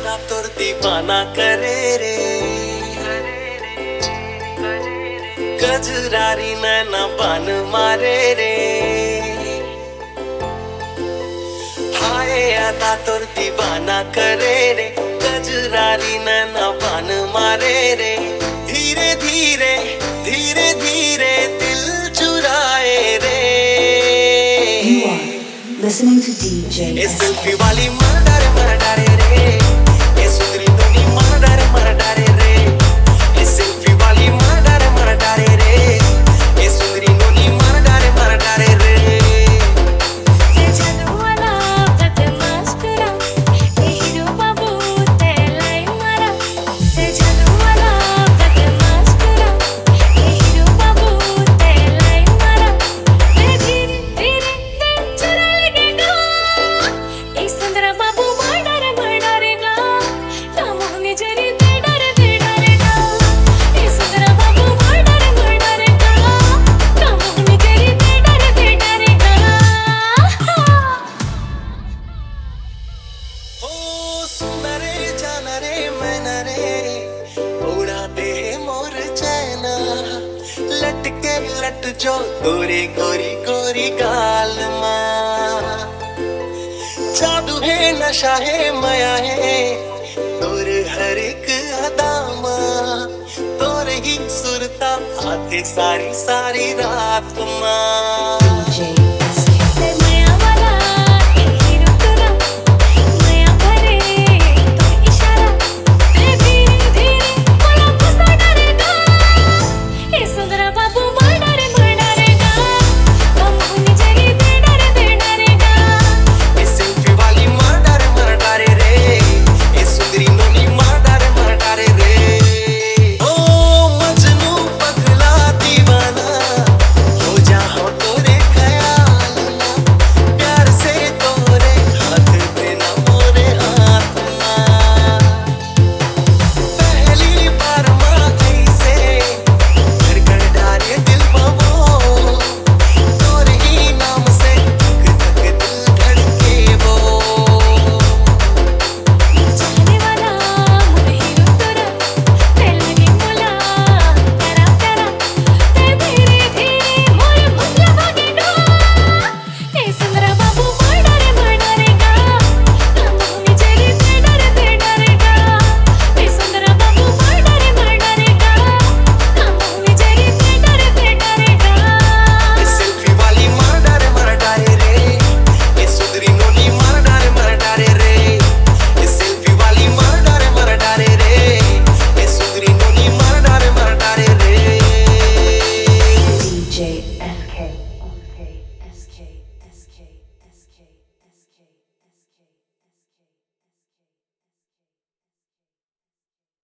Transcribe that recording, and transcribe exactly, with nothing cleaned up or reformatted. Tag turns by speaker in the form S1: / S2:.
S1: आदा तुर दीवाना करे रे, कजरारी नैना बान मारे रे। हाय आदा तुर दीवाना करे रे, कजरारी नैना बान मारे रे। धीरे धीरे धीरे धीरे दिल चुराए रे।
S2: You are listening to D J
S1: ए सेल्फी वाली मर डारे मर डारे रे, ए सुंदरी दुनी मर डारे मर डारे रे। ए सेल्फी वाली मर डारे मर डारे रे, ए सुंदरी दुनी मर डारे मर डारे रे। लटके लट जो गोरी गोरी गोरी गाल मां, जादू है नशा है माया है तोर हर एक अदा मां। तोर ही सुरता आते सारी सारी रात मां।
S2: D J